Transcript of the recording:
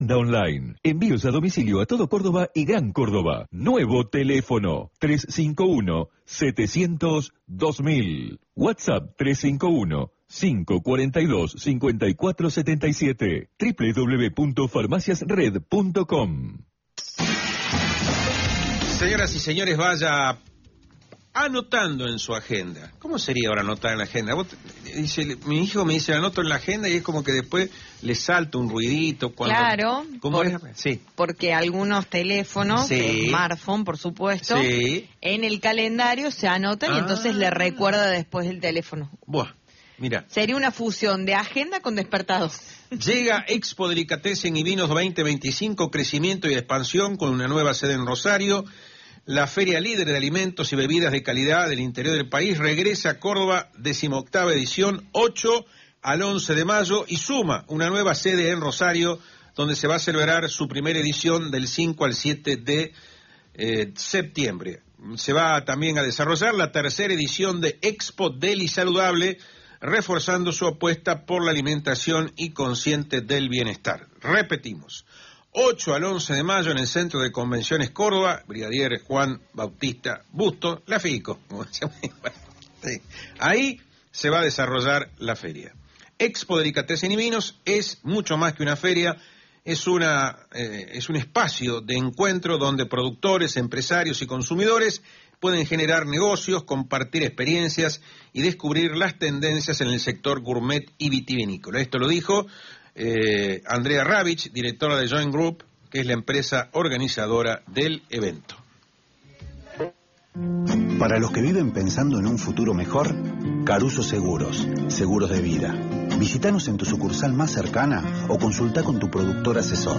Online. Envíos a domicilio a todo Córdoba y Gran Córdoba. Nuevo teléfono 351-700-2000. WhatsApp 351-542-5477. www.farmaciasred.com. Señoras y señores, vaya anotando en su agenda. ¿Cómo sería ahora anotar en la agenda? Mi hijo me dice, anoto en la agenda, y es como que después le salta un ruidito. Claro, Sí. Porque algunos teléfonos, Sí. smartphone, por supuesto, Sí. en el calendario se anotan y entonces le recuerda después el teléfono. Buah, mira. Sería una fusión de agenda con despertador. Llega Expo Delicatessen y Vinos 2025, crecimiento y expansión con una nueva sede en Rosario. La feria líder de alimentos y bebidas de calidad del interior del país regresa a Córdoba, 18ª edición, 8 al 11 de mayo, y suma una nueva sede en Rosario, donde se va a celebrar su primera edición del 5 al 7 de septiembre. Se va también a desarrollar la tercera edición de Expo Deli Saludable, reforzando su apuesta por la alimentación y consciente del bienestar. Repetimos, 8 al 11 de mayo en el Centro de Convenciones Córdoba, Brigadier Juan Bautista Busto, la FICO. Sí. Ahí se va a desarrollar la feria. Expo Delicatessen y Vinos es mucho más que una feria, es un espacio de encuentro donde productores, empresarios y consumidores pueden generar negocios, compartir experiencias y descubrir las tendencias en el sector gourmet y vitivinícola. Esto lo dijo Andrea Ravich, directora de Joint Group, que es la empresa organizadora del evento. Para los que viven pensando en un futuro mejor, Caruso Seguros, seguros de vida. Visítanos en tu sucursal más cercana o consulta con tu productor asesor.